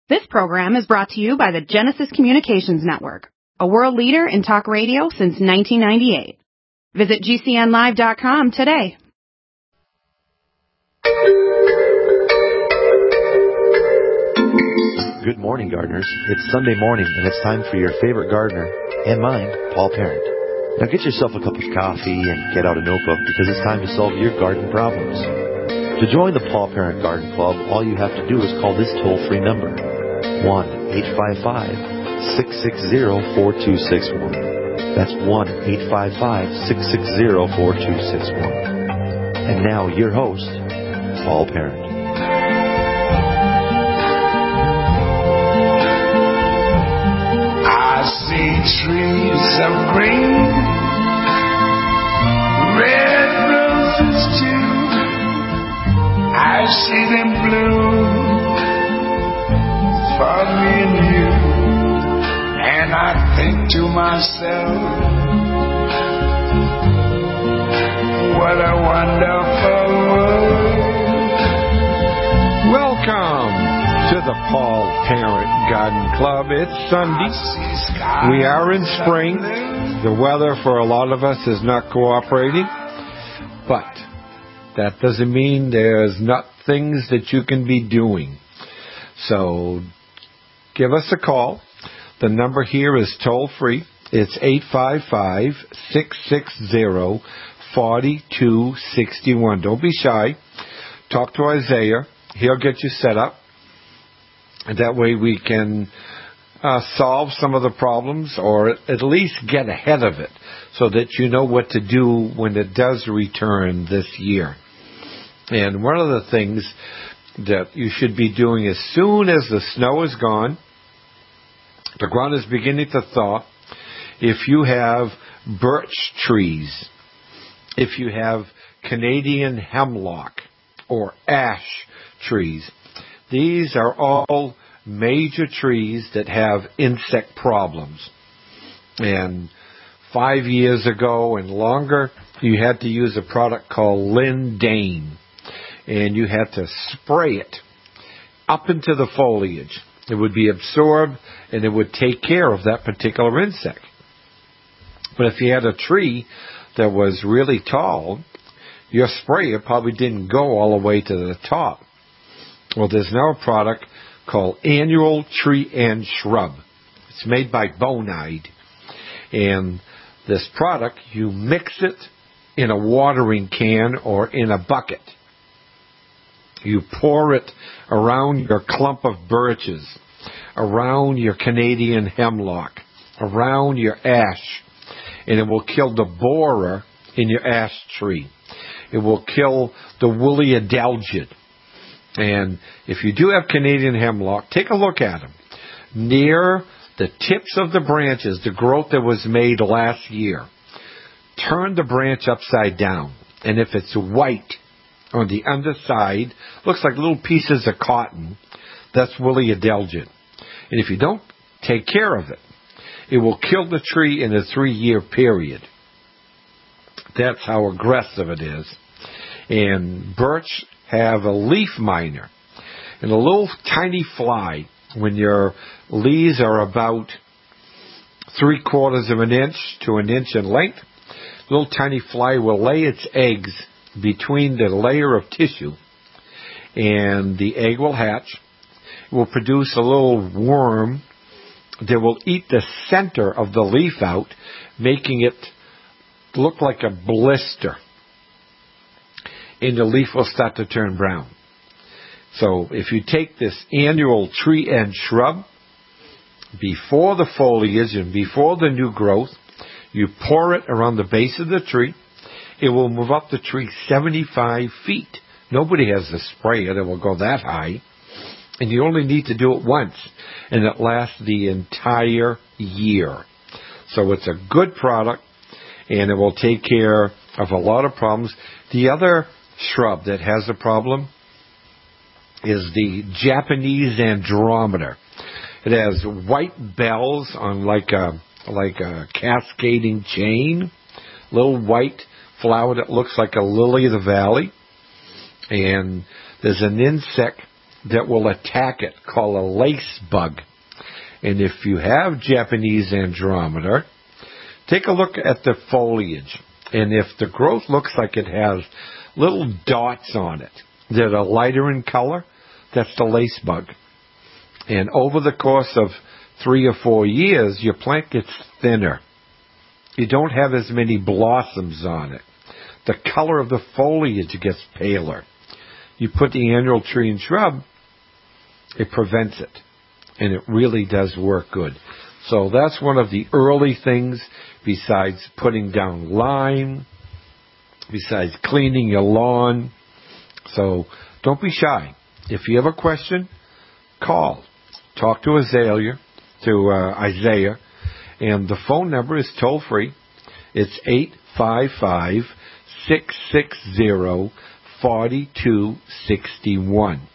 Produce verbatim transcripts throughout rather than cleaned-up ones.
This program is brought to you by the Genesis Communications Network, a world leader in talk radio since nineteen ninety-eight. Visit G C N live dot com today. Good morning, gardeners. It's Sunday morning, and it's time for your favorite gardener, and mine, Paul Parent. Now get yourself a cup of coffee and get out a notebook, because it's time to solve your garden problems. To join the Paul Parent Garden Club, all you have to do is call this toll-free number, one eight five five, six six zero, four two six one. That's one eight five five, six six zero, four two six one. And now, your host, Paul Parent. I see trees of green, red roses too. I see them bloom for me and you, and I think to myself, what a wonderful world. Welcome to the Paul Parent Garden Club. It's Sunday. We are in spring. The weather for a lot of us is not cooperating, but that doesn't mean there's not things that you can be doing. So give us a call. The number here is toll free. It's eight five five, six six zero, four two six one. Don't be shy. Talk to Isaiah. He'll get you set up. And that way we can uh, solve some of the problems, or at least get ahead of it, so that you know what to do when it does return this year. And one of the things that you should be doing as soon as the snow is gone, the ground is beginning to thaw, if you have birch trees, if you have Canadian hemlock or ash trees, these are all major trees that have insect problems. And five years ago and longer, you had to use a product called Lindane. And you had to spray it up into the foliage. It would be absorbed, and it would take care of that particular insect. But if you had a tree that was really tall, your sprayer probably didn't go all the way to the top. Well, there's now a product called Annual Tree and Shrub. It's made by Bonide. And this product, you mix it in a watering can or in a bucket. You pour it around your clump of birches, around your Canadian hemlock, around your ash, and it will kill the borer in your ash tree. It will kill the woolly adelgid. And if you do have Canadian hemlock, take a look at them. Near the tips of the branches, the growth that was made last year, turn the branch upside down. And if it's white on the underside, looks like little pieces of cotton, that's woolly adelgid. And if you don't take care of it, it will kill the tree in a three-year period. That's how aggressive it is. And birch have a leaf miner, and a little tiny fly, when your leaves are about three quarters of an inch to an inch in length, little tiny fly will lay its eggs between the layer of tissue, and the egg will hatch. It will produce a little worm that will eat the center of the leaf out, making it look like a blister. And the leaf will start to turn brown. So if you take this Annual Tree and Shrub, before the foliage and before the new growth, you pour it around the base of the tree, it will move up the tree seventy-five feet. Nobody has a sprayer that will go that high. And you only need to do it once, and it lasts the entire year. So it's a good product, and it will take care of a lot of problems. The other shrub that has a problem is the Japanese Andromeda. It has white bells on like a like a cascading chain, little white flower that looks like a lily of the valley, and there's an insect that will attack it called a lace bug. And if you have Japanese Andromeda, take a look at the foliage. And if the growth looks like it has little dots on it that are lighter in color, that's the lace bug. And over the course of three or four years, your plant gets thinner. You don't have as many blossoms on it. The color of the foliage gets paler. You put the annual tree and shrub, it prevents it. And it really does work good. So that's one of the early things besides putting down lime, besides cleaning your lawn. So don't be shy. If you have a question, call. Talk to Azalea, to uh, Isaiah, and the phone number is toll free. It's eight five five, six six zero, four two six one.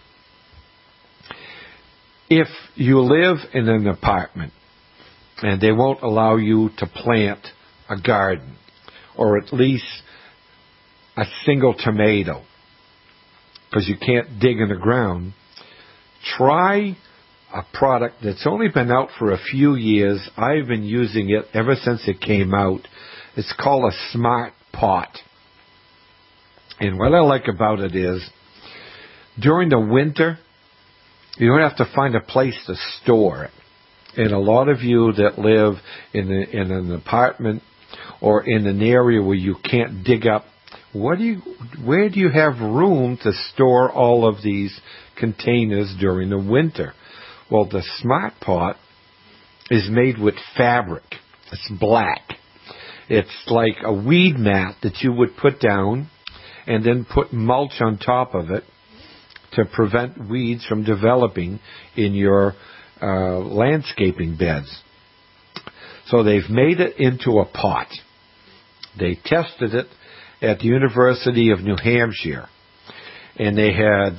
If you live in an apartment and they won't allow you to plant a garden, or at least a single tomato, because you can't dig in the ground, try a product that's only been out for a few years. I've been using it ever since it came out. It's called a Smart Pot. And what I like about it is, during the winter, you don't have to find a place to store it. And a lot of you that live in, a, in an apartment or in an area where you can't dig up, what do you, where do you have room to store all of these containers during the winter? Well, the Smart Pot is made with fabric. It's black. It's like a weed mat that you would put down and then put mulch on top of it to prevent weeds from developing in your uh, landscaping beds. So they've made it into a pot. They tested it at the University of New Hampshire. And they had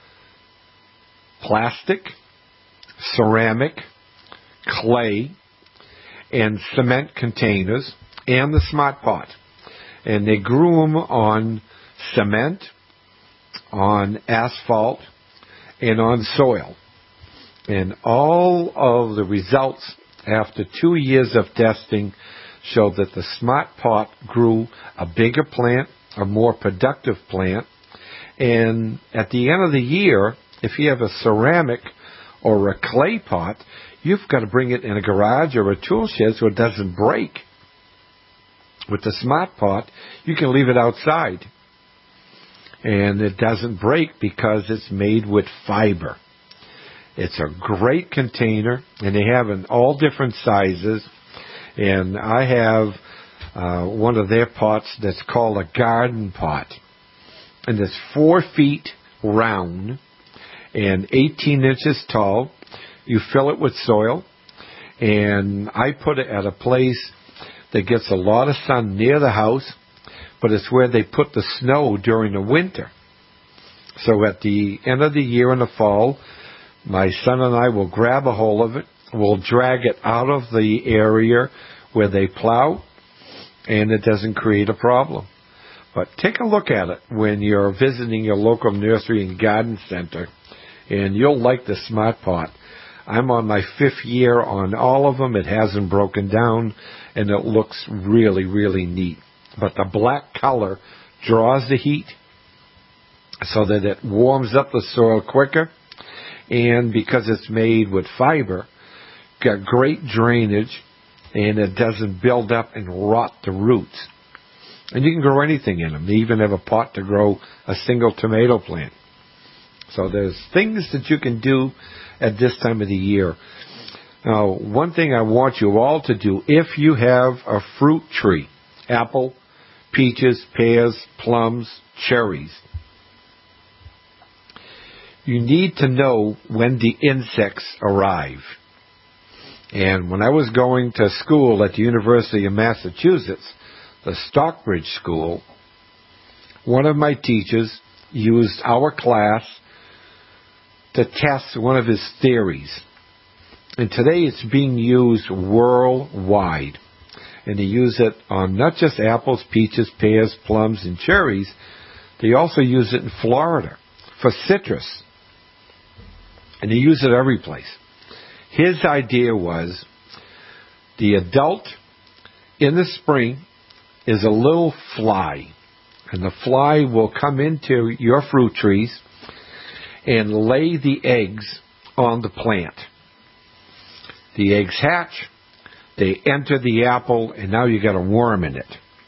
plastic, ceramic, clay, and cement containers, and the Smart Pot. And they grew them on cement, on asphalt, and on soil. And all of the results after two years of testing showed that the Smart Pot grew a bigger plant, a more productive plant. And at the end of the year, if you have a ceramic or a clay pot, you've got to bring it in a garage or a tool shed so it doesn't break. With the Smart Pot, you can leave it outside. And it doesn't break because it's made with fiber. It's a great container, and they have in all different sizes. And I have uh, one of their pots that's called a garden pot. And it's four feet round and eighteen inches tall. You fill it with soil. And I put it at a place that gets a lot of sun near the house, but it's where they put the snow during the winter. So at the end of the year in the fall, my son and I will grab a hold of it. We'll drag it out of the area where they plow, and it doesn't create a problem. But take a look at it when you're visiting your local nursery and garden center, and you'll like the Smart Pot. I'm on my fifth year on all of them. It hasn't broken down, and it looks really, really neat. But the black color draws the heat so that it warms up the soil quicker. And because it's made with fiber, got great drainage, and it doesn't build up and rot the roots. And you can grow anything in them. They even have a pot to grow a single tomato plant. So there's things that you can do at this time of the year. Now, one thing I want you all to do, if you have a fruit tree, apple, peaches, pears, plums, cherries, you need to know when the insects arrive. And when I was going to school at the University of Massachusetts, the Stockbridge School, one of my teachers used our class to test one of his theories. And today it's being used worldwide. And they use it on not just apples, peaches, pears, plums, and cherries. They also use it in Florida for citrus. and you use it every place. His idea was the adult in the spring is a little fly, and the fly will come into your fruit trees and lay the eggs on the plant. The eggs hatch, they enter the apple, and now you got a worm in it.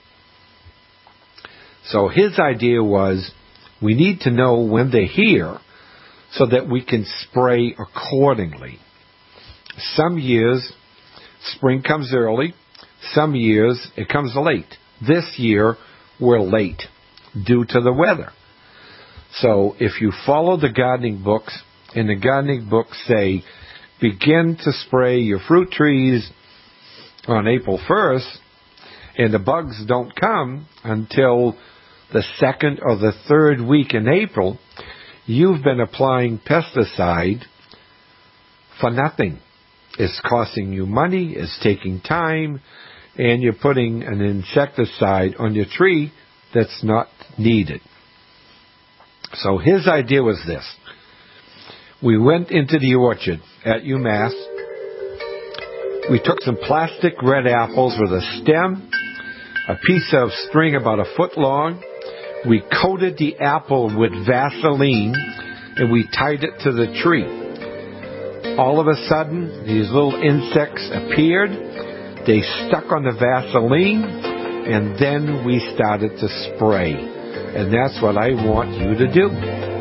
So his idea was we need to know when they're here so that we can spray accordingly. Some years, spring comes early. Some years, it comes late. This year, we're late due to the weather. So if you follow the gardening books, and the gardening books say, begin to spray your fruit trees on April first, and the bugs don't come until the second or the third week in April, you've been applying pesticide for nothing. It's costing you money, it's taking time, and you're putting an insecticide on your tree that's not needed. So his idea was this. We went into the orchard at UMass. We took some plastic red apples with a stem, a piece of string about a foot long. We coated the apple with Vaseline, and we tied it to the tree. All of a sudden, these little insects appeared. They stuck on the Vaseline, and then we started to spray. And that's what I want you to do.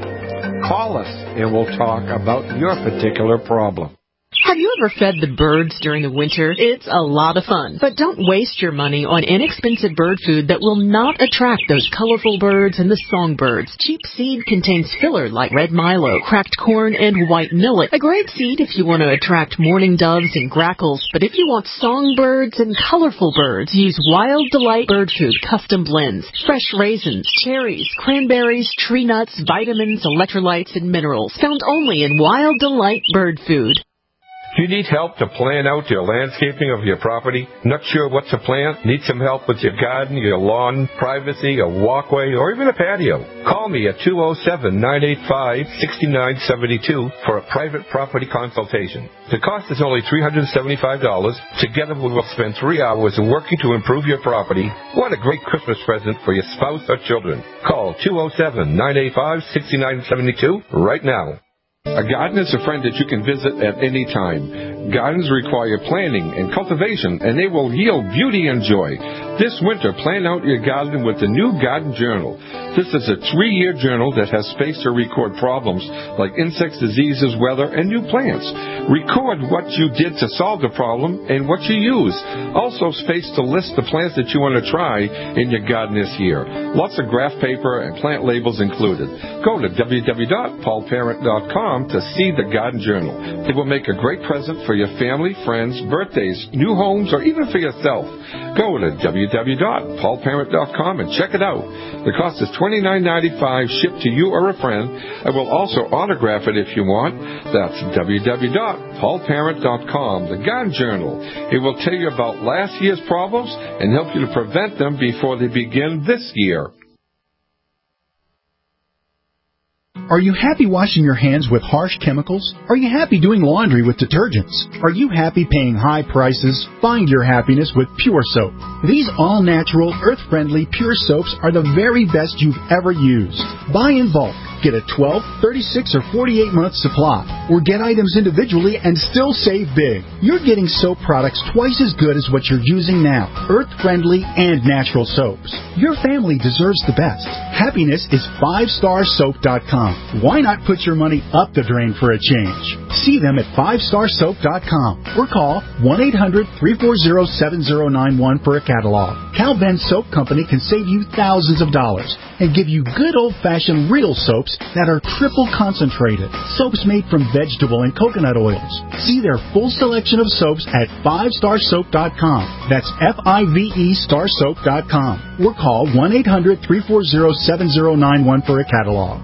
Call us, and we'll talk about your particular problem. Have you ever fed the birds during the winter? It's a lot of fun. But don't waste your money on inexpensive bird food that will not attract those colorful birds and the songbirds. Cheap seed contains filler like red milo, cracked corn, and white millet. A great seed if you want to attract mourning doves and grackles. But if you want songbirds and colorful birds, use Wild Delight Bird Food Custom Blends. Fresh raisins, cherries, cranberries, tree nuts, vitamins, electrolytes, and minerals. Found only in Wild Delight Bird Food. Do you need help to plan out your landscaping of your property? Not sure what to plant? Need some help with your garden, your lawn, privacy, a walkway, or even a patio? Call me at two oh seven, nine eight five, six nine seven two for a private property consultation. The cost is only three hundred seventy-five dollars. Together we will spend three hours working to improve your property. What a great Christmas present for your spouse or children. Call two oh seven, nine eight five, six nine seven two right now. A garden is a friend that you can visit at any time. Gardens require planning and cultivation, and they will yield beauty and joy. This winter, plan out your garden with the new Garden Journal. This is a three-year journal that has space to record problems like insects, diseases, weather, and new plants. Record what you did to solve the problem and what you use. Also space to list the plants that you want to try in your garden this year. Lots of graph paper and plant labels included. Go to w w w dot paul parent dot com to see the Garden Journal. It will make a great present for your family, friends, birthdays, new homes, or even for yourself. Go to w w w dot paul parent dot com and check it out. The cost is twenty-nine ninety-five shipped to you or a friend. I will also autograph it if you want. That's w w w dot paul parent dot com, the Garden Journal. It will tell you about last year's problems and help you to prevent them before they begin this year. Are you happy washing your hands with harsh chemicals? Are you happy doing laundry with detergents? Are you happy paying high prices? Find your happiness with Pure Soap. These all-natural, earth-friendly Pure Soaps are the very best you've ever used. Buy in bulk. Get a twelve, thirty-six, or forty-eight month supply. Or get items individually and still save big. You're getting soap products twice as good as what you're using now. Earth-friendly and natural soaps. Your family deserves the best. Happiness is five star soap dot com. Why not put your money up the drain for a change? See them at five star soap dot com or call one eight hundred, three four zero, seven zero nine one for a catalog. Cal Ben Soap Company can save you thousands of dollars and give you good old-fashioned real soaps that are triple concentrated. Soaps made from vegetable and coconut oils. See their full selection of soaps at five star soap dot com. That's F I V E star soap dot com. Or call one eight hundred, three four zero, seven zero nine one for a catalog.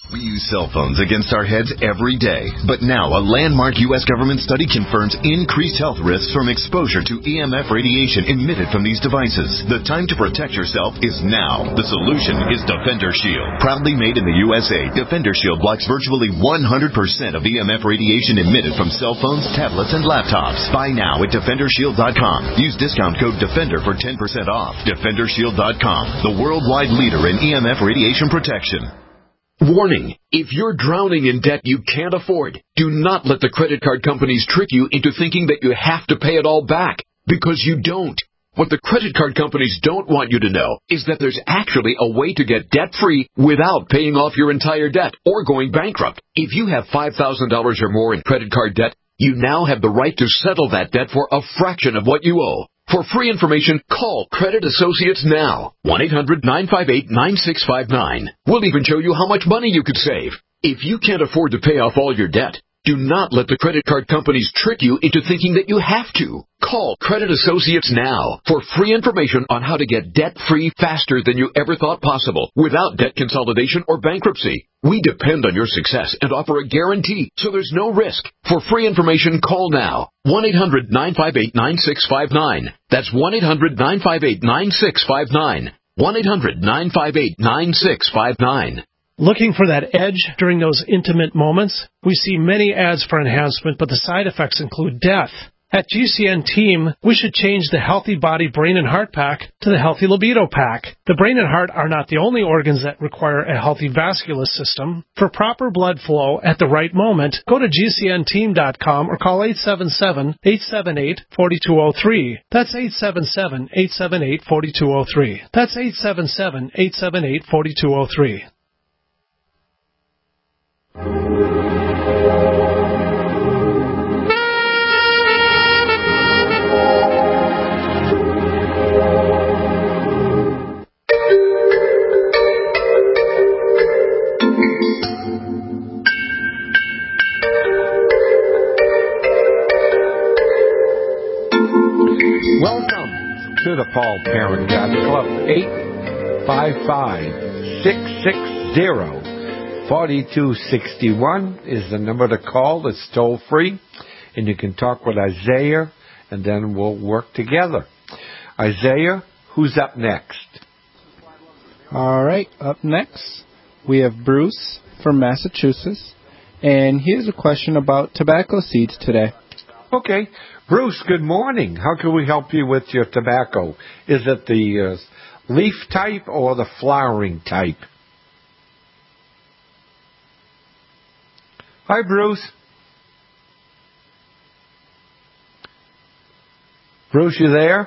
We use cell phones against our heads every day. But now, a landmark U S government study confirms increased health risks from exposure to E M F radiation emitted from these devices. The time to protect yourself is now. The solution is Defender Shield. Proudly made in the U S A, Defender Shield blocks virtually one hundred percent of E M F radiation emitted from cell phones, tablets, and laptops. Buy now at Defender Shield dot com. Use discount code DEFENDER for ten percent off. Defender Shield dot com, the worldwide leader in E M F radiation protection. Warning, if you're drowning in debt you can't afford, do not let the credit card companies trick you into thinking that you have to pay it all back, because you don't. What the credit card companies don't want you to know is that there's actually a way to get debt-free without paying off your entire debt or going bankrupt. If you have five thousand dollars or more in credit card debt, you now have the right to settle that debt for a fraction of what you owe. For free information, call Credit Associates now. one eight hundred nine five eight nine six five nine. We'll even show you how much money you could save. If you can't afford to pay off all your debt, do not let the credit card companies trick you into thinking that you have to. Call Credit Associates now for free information on how to get debt-free faster than you ever thought possible without debt consolidation or bankruptcy. We depend on your success and offer a guarantee, so there's no risk. For free information, call now. one eight hundred nine five eight nine six five nine. That's one eight hundred nine five eight nine six five nine. one eight hundred nine five eight nine six five nine. Looking for that edge during those intimate moments? We see many ads for enhancement, but the side effects include death. At G C N Team, we should change the Healthy Body Brain and Heart Pack to the Healthy Libido Pack. The brain and heart are not the only organs that require a healthy vascular system. For proper blood flow at the right moment, go to G C N team dot com or call eight seven seven, eight seven eight, four two zero three. That's eight seven seven, eight seven eight, four two zero three. That's eight seven seven, eight seven eight, four two zero three. Welcome to the Paul Parent Garden Club. eight five five, six six zero, four two six one is the number to call. It's toll free, and you can talk with Isaiah, and then we'll work together. Isaiah, who's up next? All right, up next we have Bruce from Massachusetts, and here's a question about tobacco seeds today. Okay. Bruce, good morning. How can we help you with your tobacco? Is it the uh, leaf type or the flowering type? Hi, Bruce. Bruce, you there?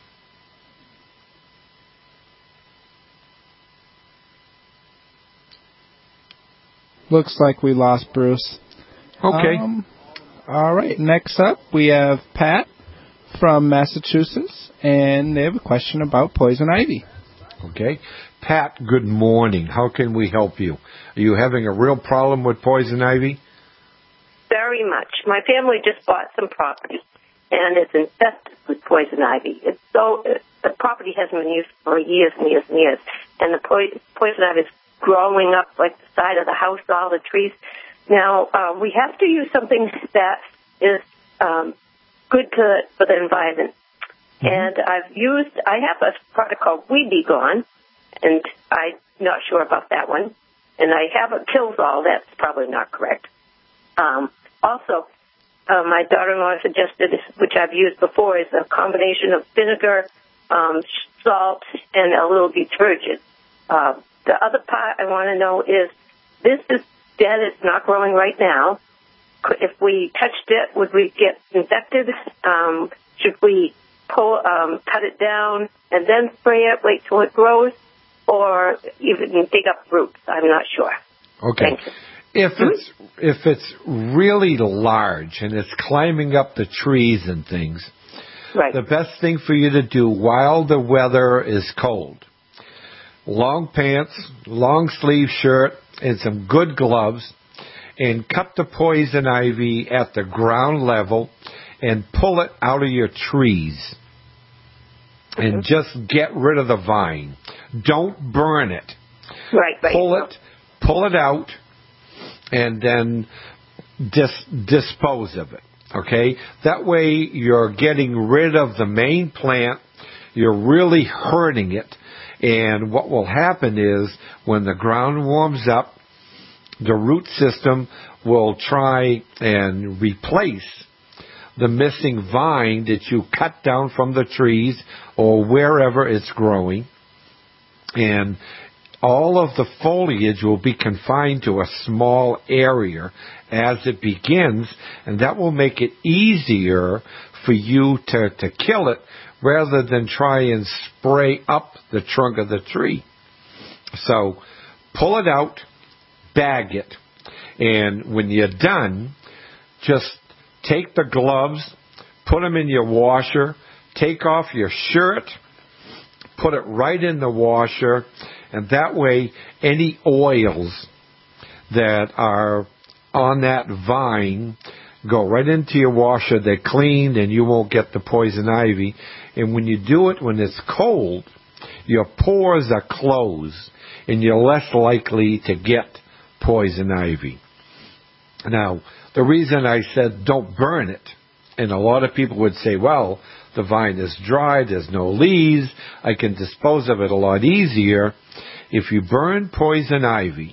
Looks like we lost Bruce. Okay. Um, all right, next up we have Pat from Massachusetts, and they have a question about poison ivy. Okay. Pat, good morning. How can we help you? Are you having a real problem with poison ivy? Very much. My family just bought some property, and it's infested with poison ivy. It's so it, the property hasn't been used for years and years and years, and the po- poison ivy is growing up like the side of the house, all the trees. Now, uh, we have to use something that is um, good to, for the environment. Mm-hmm. And I've used, I have a product called Weed Be Gone, and I'm not sure about that one. And I have a Kills-All, that's probably not correct. Um, also, uh, my daughter-in-law suggested, which I've used before, is a combination of vinegar, um, salt, and a little detergent. Uh, the other part I want to know is, this is dead, it's not growing right now. If we touched it, would we get infected? Um, should we pull, um, cut it down and then spray it, wait till it grows, or even dig up roots? I'm not sure. Okay. If it's if it's really large and it's climbing up the trees and things, right. The best thing for you to do while the weather is cold, long pants, long sleeve shirt, and some good gloves, and cut the poison ivy at the ground level and pull it out of your trees. And just get rid of the vine. Don't burn it. Right, right. Pull it, pull it out, and then dis- dispose of it. Okay? That way you're getting rid of the main plant. You're really hurting it. And what will happen is when the ground warms up, the root system will try and replace the missing vine that you cut down from the trees or wherever it's growing. And all of the foliage will be confined to a small area as it begins, and that will make it easier for you to, to kill it rather than try and spray up the trunk of the tree. So pull it out, bag it, and when you're done, just take the gloves, put them in your washer, take off your shirt, put it right in the washer, and that way any oils that are on that vine go right into your washer. They're cleaned and you won't get the poison ivy. And when you do it when it's cold, your pores are closed and you're less likely to get poison ivy. Now, the reason I said don't burn it, and a lot of people would say, well, the vine is dry, there's no leaves, I can dispose of it a lot easier. If you burn poison ivy,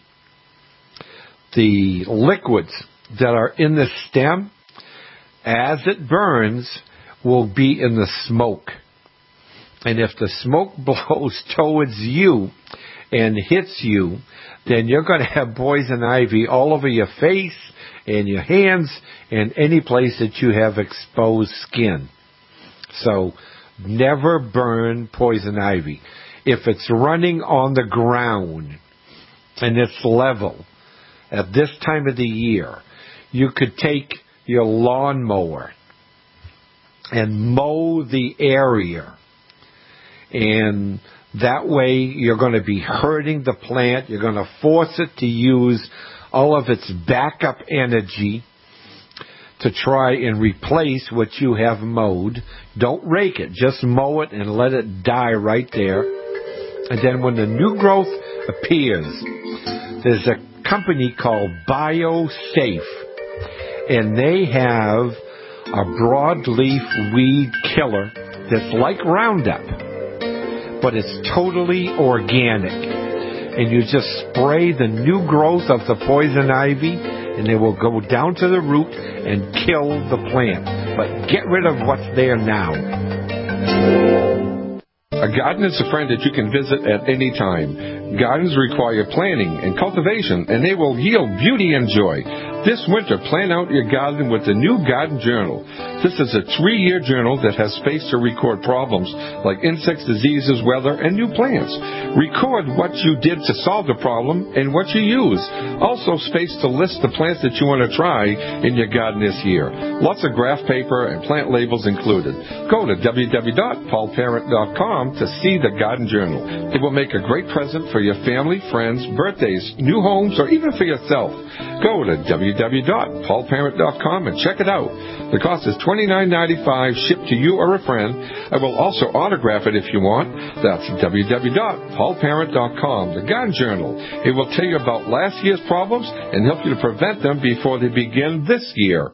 the liquids that are in the stem, as it burns, will be in the smoke. And if the smoke blows towards you and hits you, then you're going to have poison ivy all over your face and your hands and any place that you have exposed skin. So never burn poison ivy. If it's running on the ground and it's level, at this time of the year, you could take your lawnmower and mow the area. And that way you're going to be hurting the plant. You're going to force it to use all of its backup energy to try and replace what you have mowed. Don't rake it. Just mow it and let it die right there. And then when the new growth appears, there's a company called BioSafe, and they have a broadleaf weed killer that's like Roundup, but it's totally organic. And you just spray the new growth of the poison ivy, and it will go down to the root and kill the plant. But get rid of what's there now. A garden is a friend that you can visit at any time. Gardens require planning and cultivation, and they will yield beauty and joy. This winter, plan out your garden with the new Garden Journal. This is a three-year journal that has space to record problems like insects, diseases, weather, and new plants. Record what you did to solve the problem and what you use. Also space to list the plants that you want to try in your garden this year. Lots of graph paper and plant labels included. Go to w w w dot paul parent dot com to see the Garden Journal. It will make a great present for your family, friends, birthdays, new homes, or even for yourself. Go to w w w dot paul parent dot com and check it out. The cost is twenty-nine ninety-five, shipped to you or a friend. I will also autograph it if you want. That's w w w dot paul parent dot com, the Garden Journal. It will tell you about last year's problems and help you to prevent them before they begin this year.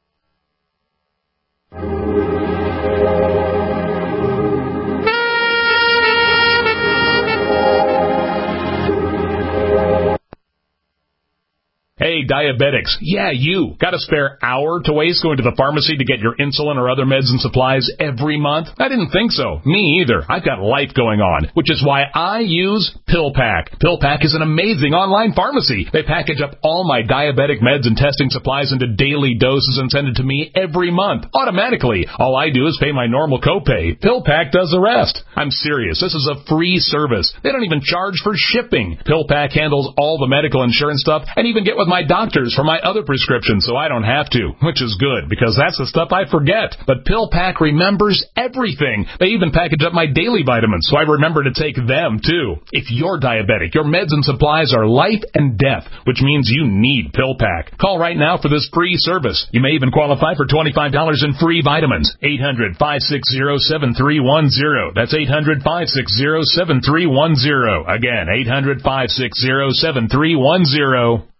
Hey, diabetics. Yeah, you. Got a spare hour to waste going to the pharmacy to get your insulin or other meds and supplies every month? I didn't think so. Me either. I've got life going on, which is why I use PillPack. PillPack is an amazing online pharmacy. They package up all my diabetic meds and testing supplies into daily doses and send it to me every month, automatically. All I do is pay my normal copay. PillPack does the rest. I'm serious. This is a free service. They don't even charge for shipping. PillPack handles all the medical insurance stuff and even get with my doctors for my other prescriptions so I don't have to, which is good because that's the stuff I forget. But PillPack remembers everything. They even package up my daily vitamins so I remember to take them too. If you're diabetic, your meds and supplies are life and death, which means you need PillPack. Call right now for this free service. You may even qualify for twenty-five dollars in free vitamins. eight hundred, five six zero, seven three one zero. That's eight hundred, five six zero, seven three one zero. Again, eight hundred, five six zero, seven three one zero.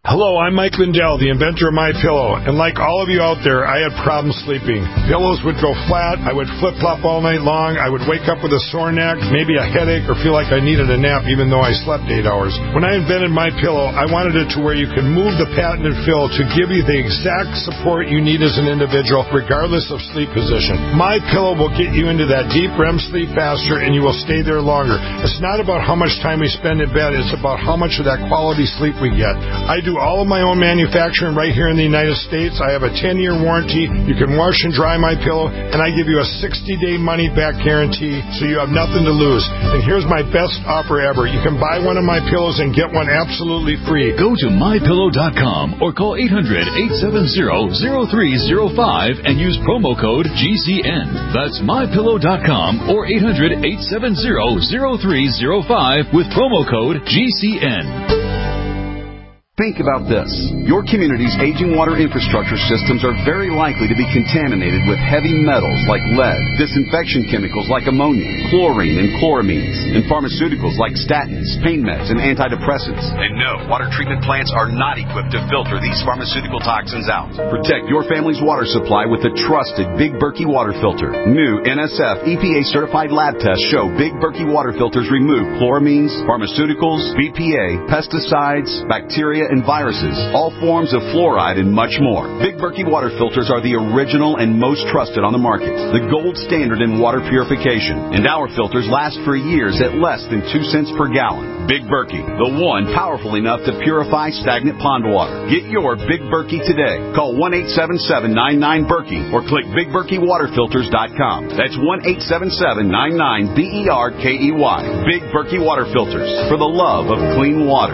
Hello, I'm Mike Lindell, the inventor of MyPillow, and like all of you out there, I had problems sleeping. Pillows would go flat, I would flip-flop all night long, I would wake up with a sore neck, maybe a headache, or feel like I needed a nap even though I slept eight hours. When I invented MyPillow, I wanted it to where you can move the patented fill to give you the exact support you need as an individual, regardless of sleep position. MyPillow will get you into that deep R E M sleep faster, and you will stay there longer. It's not about how much time we spend in bed, it's about how much of that quality sleep we get. I do all of my own manufacturing right here in the United States. I have a ten-year warranty. You can wash and dry my pillow, and I give you a sixty-day money-back guarantee, so you have nothing to lose. And here's my best offer ever. You can buy one of my pillows and get one absolutely free. Go to my pillow dot com or call eight hundred, eight seven zero, zero three zero five and use promo code G C N. That's my pillow dot com or eight hundred, eight seven zero, zero three zero five with promo code G C N. Think about this. Your community's aging water infrastructure systems are very likely to be contaminated with heavy metals like lead, disinfection chemicals like ammonia, chlorine and chloramines, and pharmaceuticals like statins, pain meds, and antidepressants. And no, water treatment plants are not equipped to filter these pharmaceutical toxins out. Protect your family's water supply with the trusted Big Berkey water filter. New N S F E P A-certified lab tests show Big Berkey water filters remove chloramines, pharmaceuticals, B P A, pesticides, bacteria, and viruses, all forms of fluoride, and much more. Big Berkey water filters are the original and most trusted on the market, the gold standard in water purification. And our filters last for years at less than two cents per gallon. Big Berkey, the one powerful enough to purify stagnant pond water. Get your Big Berkey today. Call one eight seven seven, nine nine, Berkey or click big berkey water filters dot com. That's one eight seven seven, nine nine, B E R K E Y. Big Berkey water filters, for the love of clean water.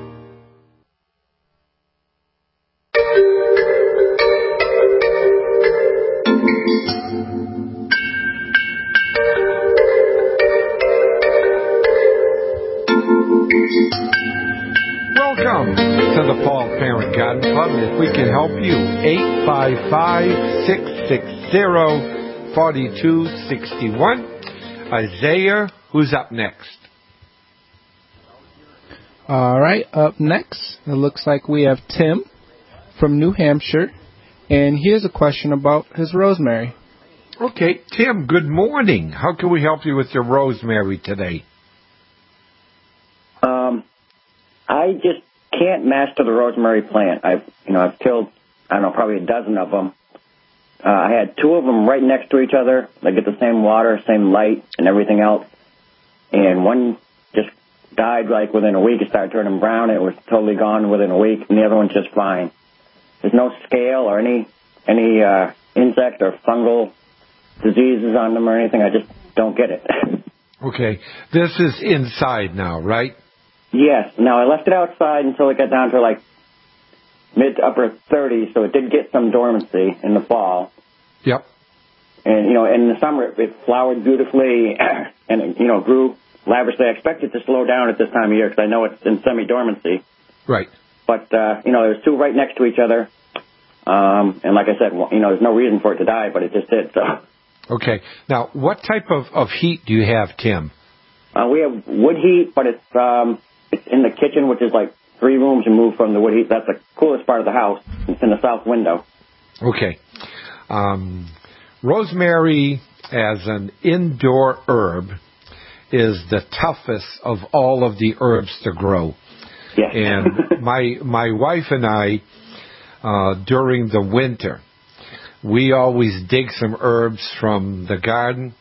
Welcome to the Paul Parent Garden Club. If we can help you, eight five five, six six zero, four two six one. Isaiah, who's up next? All right, up next, it looks like we have Tim from New Hampshire, and here's a question about his rosemary. Okay, Tim, good morning. How can we help you with your rosemary today? Um, I just can't master the rosemary plant. I've, you know, I've killed, I don't know, probably a dozen of them. Uh, I had two of them right next to each other. They get the same water, same light, and everything else. And one just died like within a week. It started turning brown. It was totally gone within a week, and the other one's just fine. There's no scale or any any uh, insect or fungal diseases on them or anything. I just don't get it. Okay, this is inside now, right? Yes. Now, I left it outside until it got down to like mid to upper thirties, so it did get some dormancy in the fall. Yep. And, you know, in the summer, it flowered beautifully and, it, you know, grew lavishly. I expect it to slow down at this time of year because I know it's in semi-dormancy. Right. But, uh, you know, there's two right next to each other. Um, and like I said, you know, there's no reason for it to die, but it just did, so. Okay. Now, what type of, of heat do you have, Tim? Uh, we have wood heat, but it's um, it's in the kitchen, which is like three rooms removed from the wood heat. That's the coolest part of the house. It's in the south window. Okay. Um, rosemary as an indoor herb is the toughest of all of the herbs to grow. Yes. And my my wife and I, uh, during the winter, we always dig some herbs from the garden.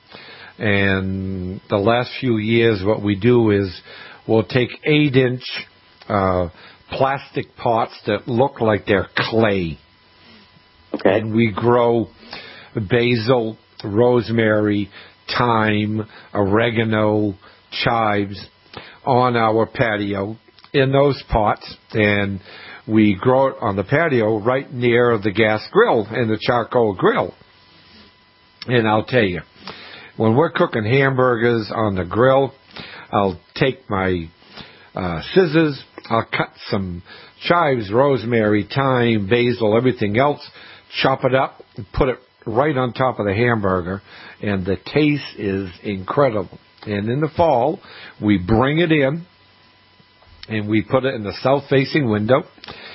And the last few years, what we do is we'll take eight-inch uh, plastic pots that look like they're clay. Okay. And we grow basil, rosemary, thyme, oregano, chives on our patio in those pots. And we grow it on the patio right near the gas grill and the charcoal grill. And I'll tell you, when we're cooking hamburgers on the grill, I'll take my uh, scissors, I'll cut some chives, rosemary, thyme, basil, everything else, chop it up, and put it right on top of the hamburger, and the taste is incredible. And in the fall, we bring it in, and we put it in the south-facing window,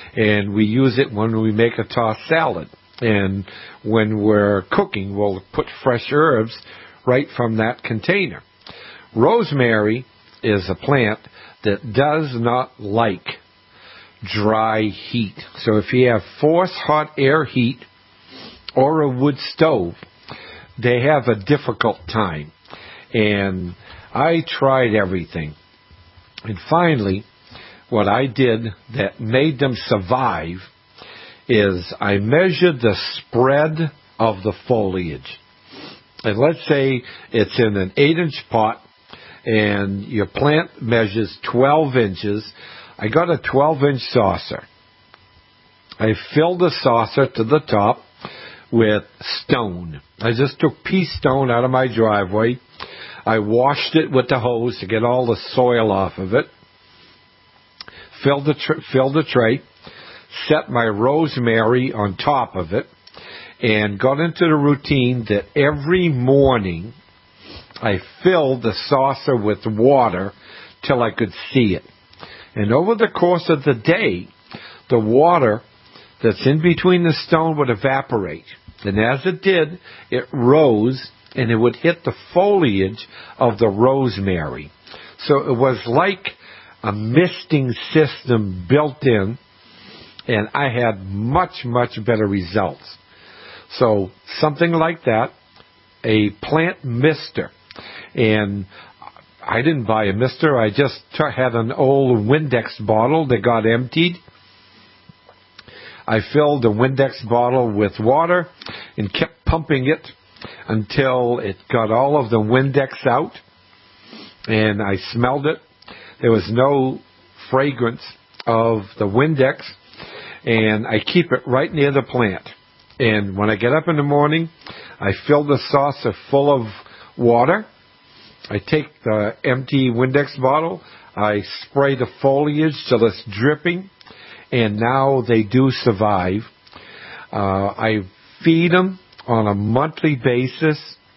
and we use it when we make a tossed salad. And when we're cooking, we'll put fresh herbs right from that container. Rosemary is a plant that does not like dry heat. So if you have forced hot air heat or a wood stove, they have a difficult time. And I tried everything. And finally, what I did that made them survive is I measured the spread of the foliage. And let's say it's in an eight-inch pot, and your plant measures twelve inches. I got a twelve-inch saucer. I filled the saucer to the top with stone. I just took pea stone out of my driveway. I washed it with the hose to get all the soil off of it. Filled the, tr- filled the tray. Set my rosemary on top of it. And got into the routine that every morning I filled the saucer with water till I could see it. And over the course of the day, the water that's in between the stone would evaporate. And as it did, it rose and it would hit the foliage of the rosemary. So it was like a misting system built in, and I had much, much better results. So something like that, a plant mister. And I didn't buy a mister. I just t- had an old Windex bottle that got emptied. I filled the Windex bottle with water and kept pumping it until it got all of the Windex out. And I smelled it. There was no fragrance of the Windex. And I keep it right near the plant. And when I get up in the morning, I fill the saucer full of water. I take the empty Windex bottle. I spray the foliage till it's dripping. And now they do survive. Uh, I feed them on a monthly basis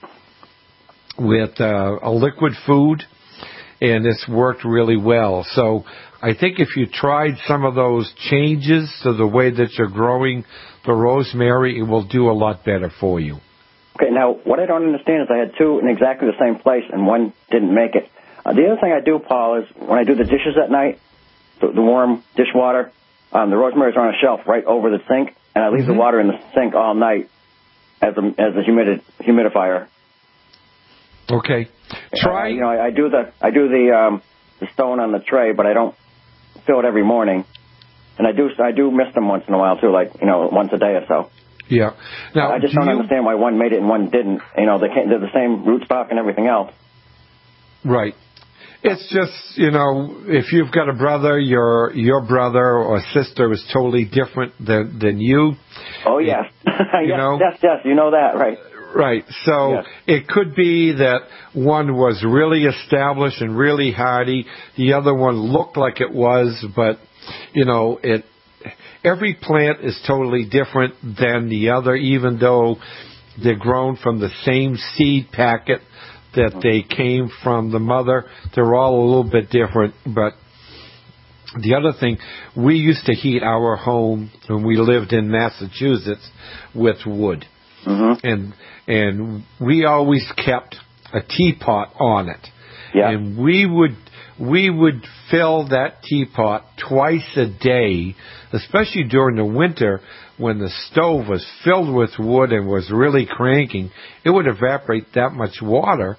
with uh, a liquid food. And it's worked really well. So I think if you tried some of those changes to the way that you're growing the rosemary, it will do a lot better for you. Okay, now what I don't understand is I had two in exactly the same place and one didn't make it. Uh, the other thing I do, Paul, is when I do the dishes at night, the, the warm dishwater, um, the rosemary's on a shelf right over the sink, and I leave mm-hmm. the water in the sink all night as a, as a humidi- humidifier. Okay. Try. Uh, you know, I, I do the I do the um, the stone on the tray, but I don't fill it every morning. And I do I do miss them once in a while too, like you know once a day or so. Yeah. Now I just do don't you... understand why one made it and one didn't. You know, they can't, they're the same rootstock and everything else. Right. It's just you know if you've got a brother, your your brother or sister is totally different than than you. Oh yes. You yes, know. Yes, yes, you know that, right? Right. So yes. It could be that one was really established and really hardy. The other one looked like it was, but, you know, it. Every plant is totally different than the other, even though they're grown from the same seed packet that they came from the mother. They're all a little bit different. But the other thing, we used to heat our home when we lived in Massachusetts with wood. Mm-hmm. And and we always kept a teapot on it. Yeah. And we would we would fill that teapot twice a day, especially during the winter when the stove was filled with wood and was really cranking. It would evaporate that much water.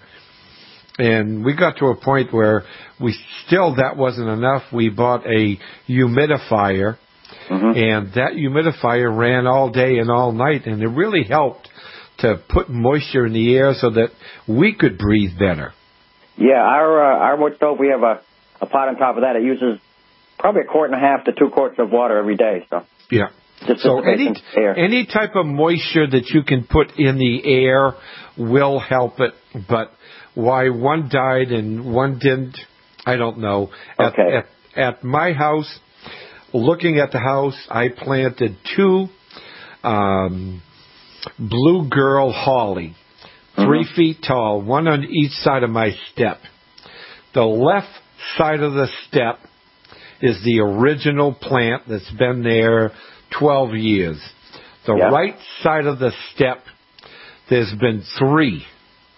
And we got to a point where we still, that wasn't enough. We bought a humidifier. Mm-hmm. And that humidifier ran all day and all night, and it really helped to put moisture in the air so that we could breathe better. Yeah, our uh, our wood stove, we have a, a pot on top of that. It uses probably a quart and a half to two quarts of water every day. So yeah. Just so any air. any type of moisture that you can put in the air will help it. But why one died and one didn't, I don't know. At, okay. At, at my house. Looking at the house, I planted two um, blue girl holly, three mm-hmm. feet tall, one on each side of my step. The left side of the step is the original plant that's been there twelve years. The Yeah. right side of the step, there's been three.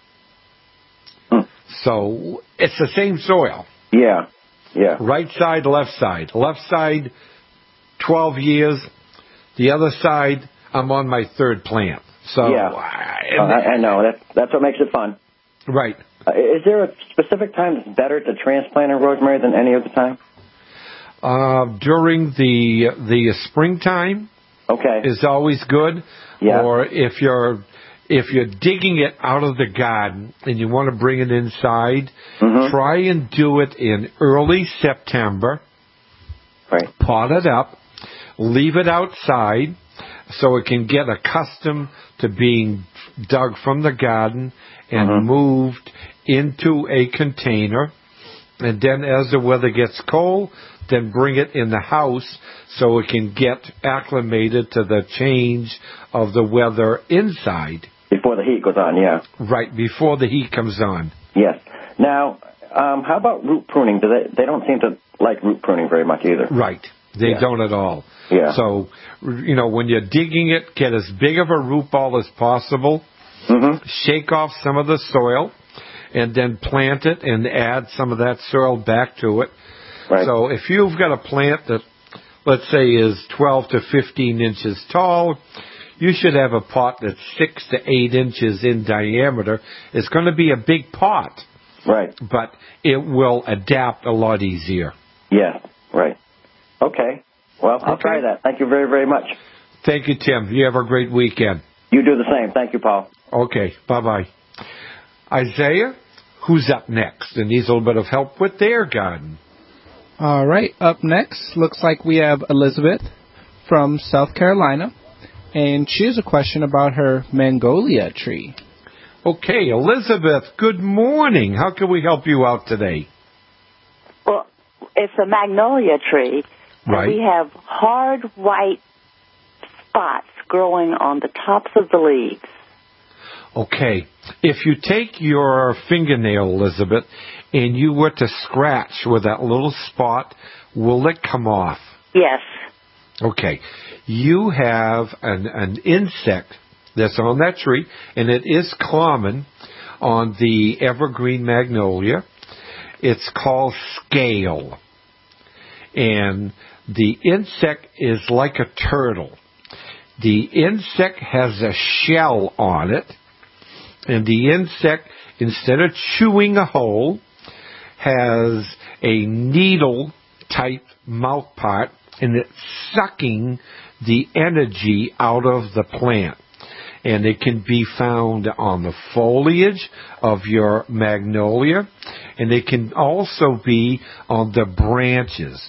Hmm. So it's the same soil. Yeah, yeah. Right side, left side. Left side, twelve years. The other side, I'm on my third plant. So yeah. I, Uh, I, I know. That's, that's what makes it fun. Right. Uh, is there a specific time that's better to transplant a rosemary than any other time? Uh, during the the springtime, okay, is always good. Yeah. Or if you're if you're digging it out of the garden and you want to bring it inside, mm-hmm. try and do it in early September. Right. Pot it up, leave it outside so it can get accustomed to being dug from the garden and mm-hmm. moved into a container. And then as the weather gets cold, then bring it in the house so it can get acclimated to the change of the weather inside. Before the heat goes on, yeah. Right, before the heat comes on. Yes. Now, um, how about root pruning? Do they, they don't seem to like root pruning very much either. Right. They Yeah. don't at all. Yeah. So, you know, when you're digging it, get as big of a root ball as possible. Mm-hmm. Shake off some of the soil and then plant it and add some of that soil back to it. Right. So if you've got a plant that, let's say, is twelve to fifteen inches tall, you should have a pot that's six to eight inches in diameter. It's going to be a big pot. Right. But it will adapt a lot easier. Yeah, right. Okay. Well, I'll Okay. try that. Thank you very, very much. Thank you, Tim. You have a great weekend. You do the same. Thank you, Paul. Okay, bye-bye. Isaiah, who's up next and needs a little bit of help with their garden? All right, up next, looks like we have Elizabeth from South Carolina, and she has a question about her magnolia tree. Okay, Elizabeth, good morning. How can we help you out today? Well, it's a magnolia tree, and Right. we have hard white spots growing on the tops of the leaves. Okay, if you take your fingernail, Elizabeth, and you were to scratch with that little spot, will it come off? Yes. Okay, you have an, an insect that's on that tree, and it is common on the evergreen magnolia. It's called scale. And the insect is like a turtle. The insect has a shell on it, and the insect, instead of chewing a hole, has a needle-type mouth part, and it's sucking the energy out of the plant. And it can be found on the foliage of your magnolia, and it can also be on the branches.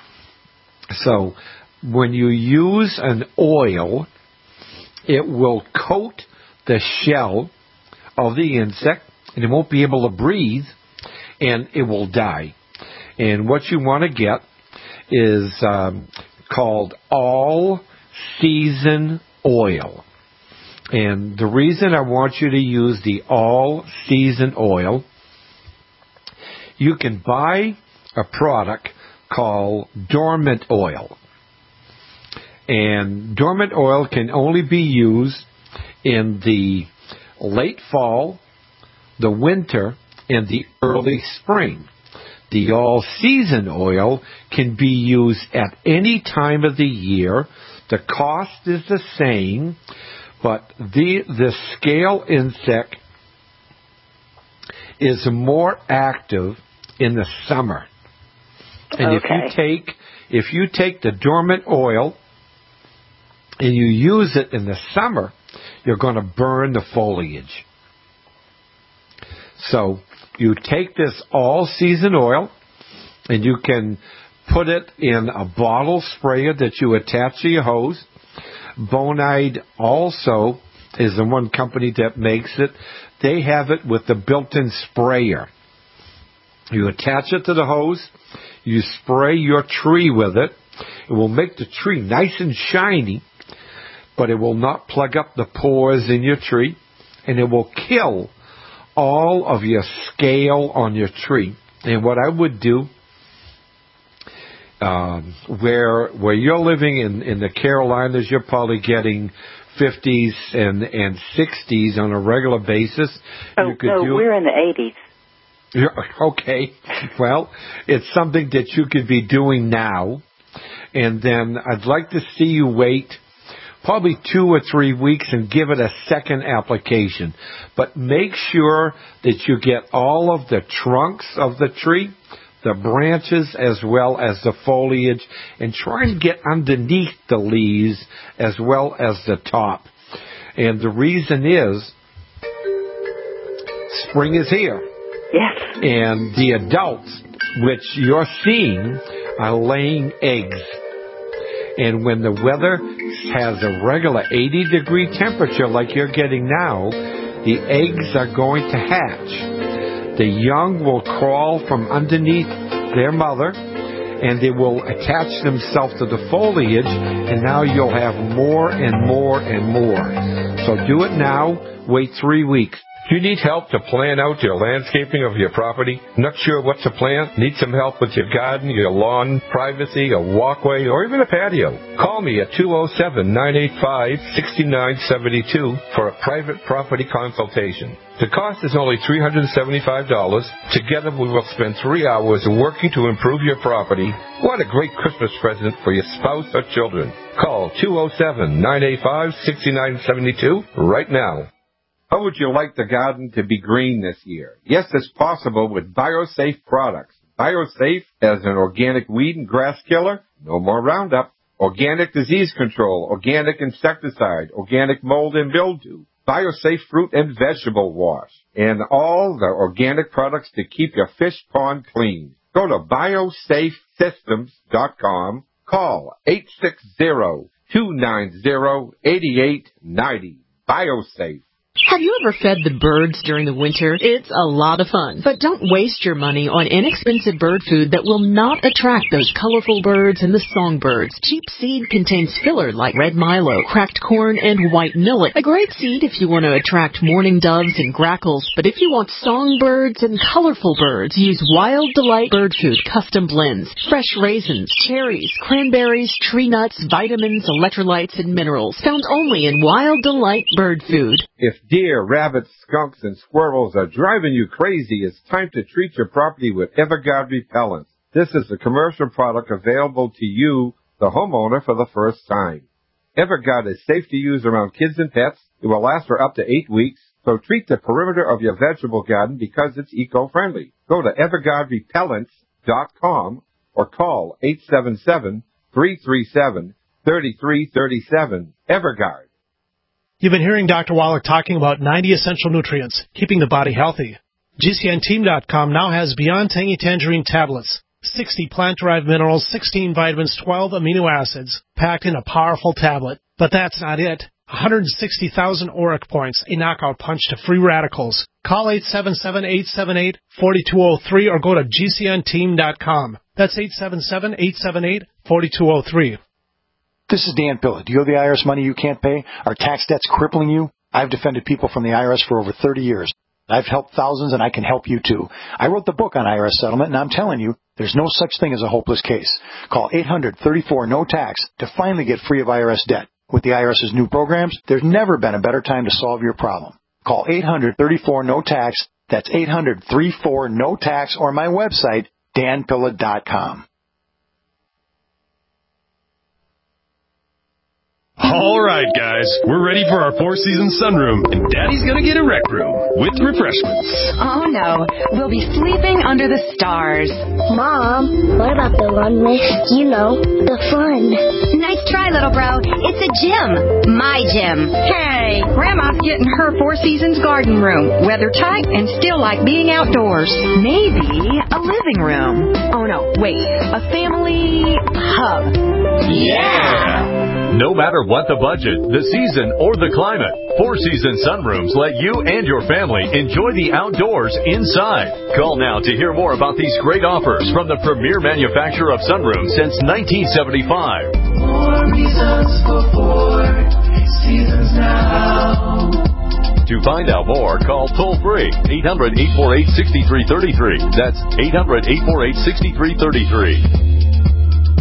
So when you use an oil, it will coat the shell of the insect, and it won't be able to breathe, and it will die. And what you want to get is um, called all-season oil. And the reason I want you to use the all-season oil, you can buy a product called dormant oil. And dormant oil can only be used in the late fall, the winter, and the early spring. The all-season oil can be used at any time of the year. The cost is the same, but the the scale insect is more active in the summer. And Okay. if you take if you take the dormant oil and you use it in the summer, you're going to burn the foliage. So you take this all-season oil, and you can put it in a bottle sprayer that you attach to your hose. Bonide also is the one company that makes it. They have it with the built-in sprayer. You attach it to the hose. You spray your tree with it. It will make the tree nice and shiny, but it will not plug up the pores in your tree, and it will kill all of your scale on your tree. And what I would do Um, where where you're living in, in the Carolinas, you're probably getting fifties and, and sixties on a regular basis. Oh, you could no, do, we're in the eighties. You're, okay. Well, it's something that you could be doing now. And then I'd like to see you wait probably two or three weeks and give it a second application. But make sure that you get all of the trunks of the tree, the branches, as well as the foliage, and try and get underneath the leaves as well as the top. And the reason is spring is here. Yes. And the adults, which you're seeing, are laying eggs. And when the weather has a regular eighty degree temperature like you're getting now, the eggs are going to hatch. The young will crawl from underneath their mother, and they will attach themselves to the foliage, and now you'll have more and more and more. So do it now. Wait three weeks. Do you need help to plan out your landscaping of your property? Not sure what to plant? Need some help with your garden, your lawn, privacy, a walkway, or even a patio? Call me at two oh seven, nine eight five, six nine seven two for a private property consultation. The cost is only three hundred seventy-five dollars. Together we will spend three hours working to improve your property. What a great Christmas present for your spouse or children. Call two oh seven, nine eight five, six nine seven two right now. How would you like the garden to be green this year? Yes, it's possible with BioSafe products. BioSafe as an organic weed and grass killer, no more Roundup. Organic disease control, organic insecticide, organic mold and mildew. BioSafe fruit and vegetable wash, and all the organic products to keep your fish pond clean. Go to biosafe systems dot com. Call eight six zero, two nine zero, eight eight nine zero. BioSafe. Have you ever fed the birds during the winter? It's a lot of fun. But don't waste your money on inexpensive bird food that will not attract those colorful birds and the songbirds. Cheap seed contains filler like red milo, cracked corn, and white millet. A great seed if you want to attract mourning doves and grackles. But if you want songbirds and colorful birds, use Wild Delight Bird Food Custom Blends. Fresh raisins, cherries, cranberries, tree nuts, vitamins, electrolytes, and minerals. Found only in Wild Delight Bird Food. If deer, rabbits, skunks, and squirrels are driving you crazy, it's time to treat your property with Everguard Repellent. This is a commercial product available to you, the homeowner, for the first time. Everguard is safe to use around kids and pets. It will last for up to eight weeks. So treat the perimeter of your vegetable garden because it's eco-friendly. Go to everguard repellents dot com or call eight seven seven, three three seven, three three three seven. Everguard. You've been hearing Doctor Wallach talking about ninety essential nutrients, keeping the body healthy. G C N team dot com now has Beyond Tangy Tangerine tablets, sixty plant-derived minerals, sixteen vitamins, twelve amino acids, packed in a powerful tablet. But that's not it. one hundred sixty thousand auric points, a knockout punch to free radicals. Call eight seven seven, eight seven eight, four two zero three or go to G C N team dot com. That's eight seven seven, eight seven eight, four two zero three. This is Dan Pilla. Do you owe the I R S money you can't pay? Are tax debts crippling you? I've defended people from the I R S for over thirty years. I've helped thousands, and I can help you, too. I wrote the book on I R S settlement, and I'm telling you, there's no such thing as a hopeless case. Call eight hundred, thirty-four, no tax to finally get free of I R S debt. With the IRS's new programs, there's never been a better time to solve your problem. Call eight hundred, thirty-four, no tax. That's eight hundred, thirty-four, no tax, or my website, dan pilla dot com. All right, guys, we're ready for our four-season sunroom, and Daddy's gonna get a rec room with refreshments. Oh, no. We'll be sleeping under the stars. Mom, what about the one with, you know, the fun? Nice try, little bro. It's a gym. My gym. Hey, Grandma's getting her Four Seasons garden room. Weather tight and still like being outdoors. Maybe a living room. Oh, no, wait. A family hub. Yeah! No matter what the budget, the season, or the climate, Four Seasons Sunrooms let you and your family enjoy the outdoors inside. Call now to hear more about these great offers from the premier manufacturer of sunrooms since nineteen seventy-five. More reasons for Four Seasons now. To find out more, call toll-free eight hundred, eight four eight, six three three three. That's eight hundred, eight four eight, six three three three.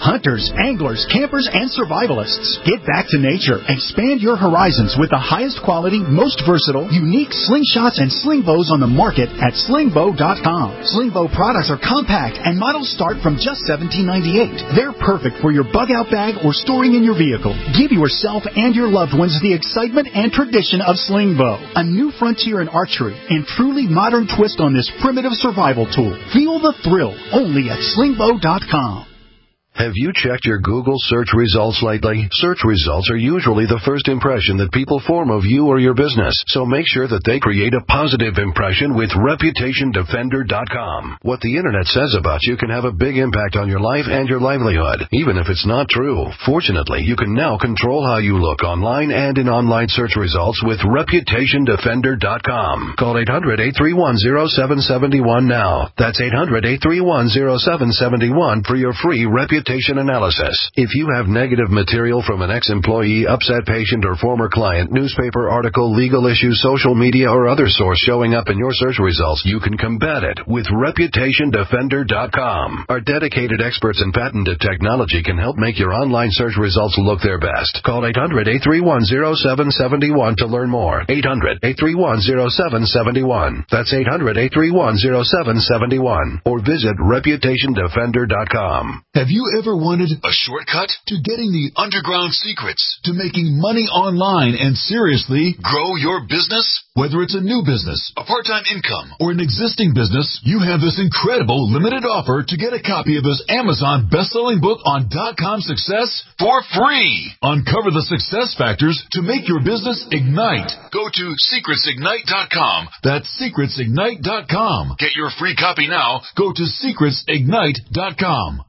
hunters, anglers, campers, and survivalists. Get back to nature. Expand your horizons with the highest quality, most versatile, unique slingshots and sling bows on the market at sling bow dot com. Sling bow products are compact and models start from just seventeen ninety-eight. They're perfect for your bug out bag or storing in your vehicle. Give yourself and your loved ones the excitement and tradition of sling bow. A new frontier in archery and truly modern twist on this primitive survival tool. Feel the thrill only at sling bow dot com. Have you checked your Google search results lately? Search results are usually the first impression that people form of you or your business, so make sure that they create a positive impression with reputation defender dot com. What the Internet says about you can have a big impact on your life and your livelihood, even if it's not true. Fortunately, you can now control how you look online and in online search results with reputation defender dot com. Call eight hundred, eight three one, zero seven seven one now. That's eight hundred, eight three one, zero seven seven one for your free reputation analysis. If you have negative material from an ex-employee, upset patient, or former client, newspaper article, legal issue, social media, or other source showing up in your search results, you can combat it with reputation defender dot com. Our dedicated experts in patented technology can help make your online search results look their best. Call eight hundred, eight three one, zero seven seven one to learn more. eight hundred, eight three one, zero seven seven one. That's eight hundred, eight three one, zero seven seven one. Or visit reputation defender dot com. Have you ever wanted a shortcut to getting the underground secrets to making money online and seriously grow your business? Whether it's a new business, a part-time income, or an existing business, you have this incredible limited offer to get a copy of this Amazon best-selling book on dot-com success for free. Uncover the success factors to make your business ignite. Go to secrets ignite dot com. That's secrets ignite dot com. Get your free copy now. Go to secrets ignite dot com.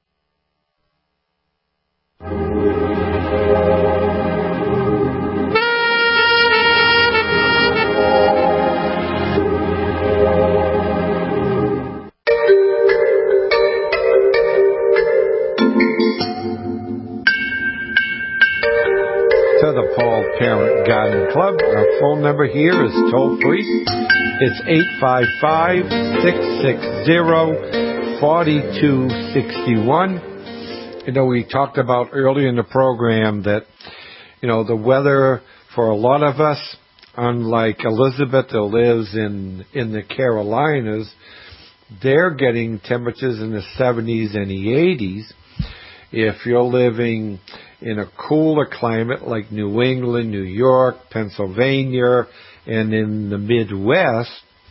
To the Paul Parent Garden Club. Our phone number here is toll free. It's eight five five, six six zero, four two six one. You know, we talked about earlier in the program that, you know, the weather for a lot of us, unlike Elizabeth that lives in, in the Carolinas, they're getting temperatures in the seventies and the eighties. If you're living in a cooler climate like New England, New York, Pennsylvania, and in the Midwest,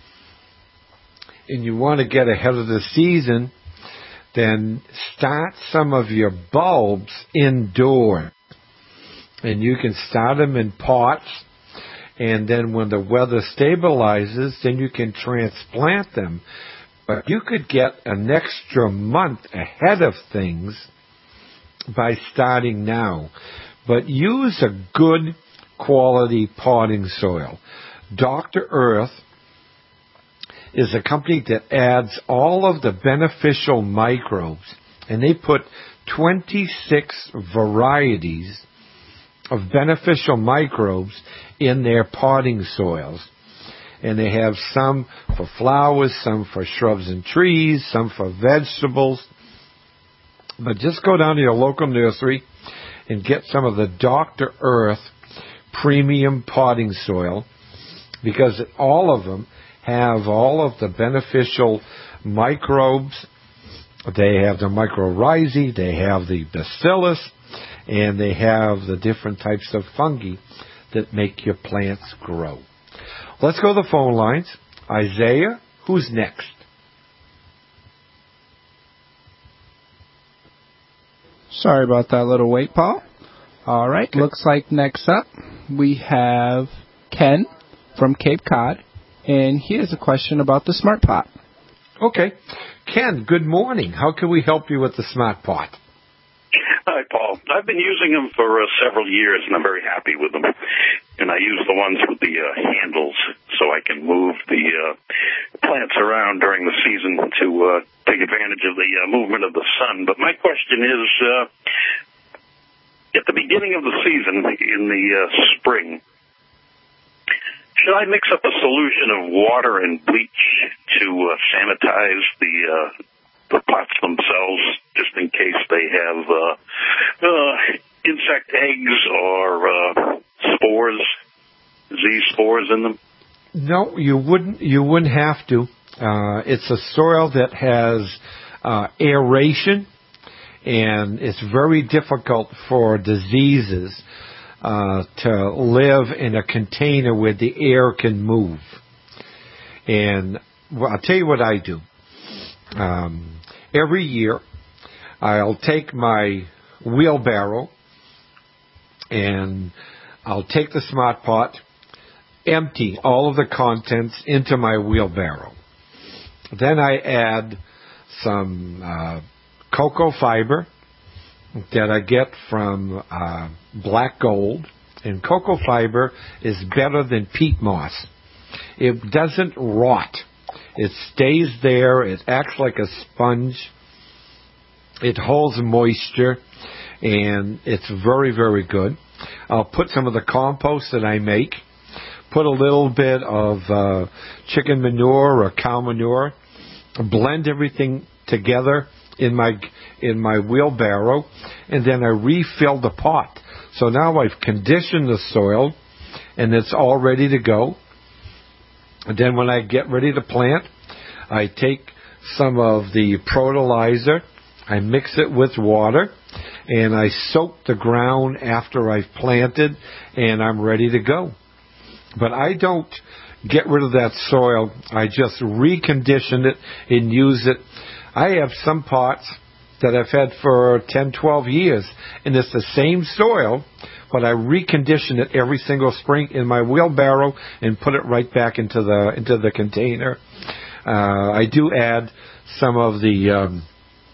and you want to get ahead of the season, then start some of your bulbs indoor. And you can start them in pots, and then when the weather stabilizes, then you can transplant them. But you could get an extra month ahead of things by starting now. But use a good quality potting soil. Doctor Earth is a company that adds all of the beneficial microbes, and they put twenty-six varieties of beneficial microbes in their potting soils. And they have some for flowers, some for shrubs and trees, some for vegetables. But just go down to your local nursery and get some of the Doctor Earth premium potting soil, because all of them have all of the beneficial microbes. They have the mycorrhizae, they have the bacillus, and they have the different types of fungi that make your plants grow. Let's go to the phone lines. Isaiah, who's next? Sorry about that little wait, Paul. All right, okay. Looks like next up we have Ken from Cape Cod, and he has a question about the Smart Pot. Okay. Ken, good morning. How can we help you with the Smart Pot? Hi, Paul. I've been using them for uh, several years, and I'm very happy with them. And I use the ones with the uh, handles so I can move the uh, plants around during the season to uh, take advantage of the uh, movement of the sun. But my question is, uh, at the beginning of the season, in the uh, spring, should I mix up a solution of water and bleach to uh, sanitize the uh, the pots themselves, just in case they have uh, uh, insect eggs or uh, spores, disease spores in them? No, you wouldn't. You wouldn't have to. Uh, it's a soil that has uh, aeration, and it's very difficult for diseases uh, to live in a container where the air can move. And well, I'll tell you what I do. Um, every year, I'll take my wheelbarrow and I'll take the Smart Pot, empty all of the contents into my wheelbarrow. Then I add some uh, cocoa fiber that I get from uh, Black Gold. And cocoa fiber is better than peat moss. It doesn't rot. It stays there. It acts like a sponge. It holds moisture, and it's very, very good. I'll put some of the compost that I make, put a little bit of uh, chicken manure or cow manure, blend everything together in my in my wheelbarrow, and then I refill the pot. So now I've conditioned the soil, and it's all ready to go. And then when I get ready to plant, I take some of the Protolizer, I mix it with water, and I soak the ground after I've planted, and I'm ready to go. But I don't get rid of that soil. I just recondition it and use it. I have some pots that I've had for ten, twelve years, and it's the same soil, but I recondition it every single spring in my wheelbarrow and put it right back into the into the container. Uh, I do add some of the um,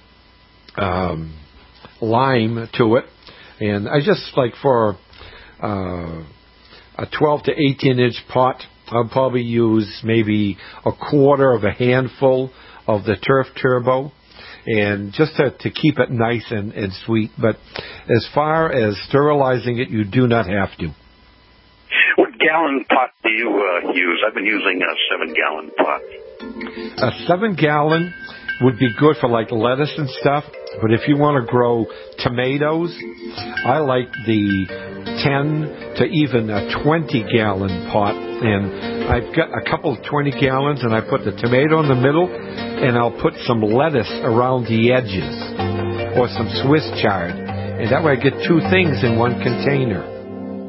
um, lime to it, and I just like for uh, a twelve to eighteen inch pot, I'll probably use maybe a quarter of a handful of the Turf Turbo, and just to, to keep it nice and, and sweet. But as far as sterilizing it, you do not have to. What gallon pot do you uh, use? I've been using a seven-gallon pot. A seven-gallon would be good for like lettuce and stuff, but if you want to grow tomatoes, I like the ten to even a twenty-gallon pot. And I've got a couple of twenty gallons, and I put the tomato in the middle, and I'll put some lettuce around the edges, or some Swiss chard, and that way I get two things in one container.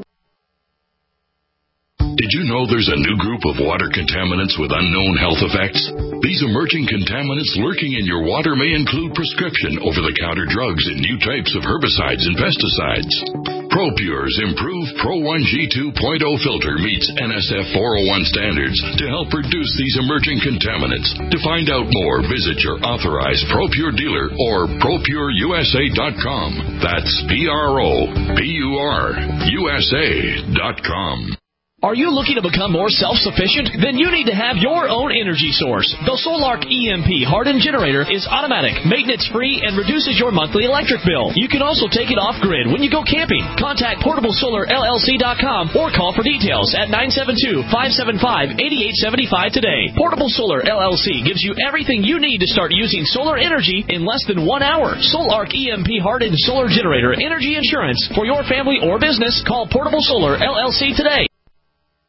Did you know there's a new group of water contaminants with unknown health effects? These emerging contaminants lurking in your water may include prescription over-the-counter drugs and new types of herbicides and pesticides. ProPure's improved Pro one G two point oh filter meets N S F four oh one standards to help reduce these emerging contaminants. To find out more, visit your authorized ProPure dealer or Pro Pure U S A dot com. That's P R O P U R U S A dot com. Are you looking to become more self-sufficient? Then you need to have your own energy source. The Solark E M P hardened generator is automatic, maintenance-free, and reduces your monthly electric bill. You can also take it off-grid when you go camping. Contact Portable Solar L L C dot com or call for details at nine seven two, five seven five, eight eight seven five today. Portable Solar L L C gives you everything you need to start using solar energy in less than one hour. Solark E M P hardened solar generator energy insurance for your family or business. Call Portable Solar L L C today.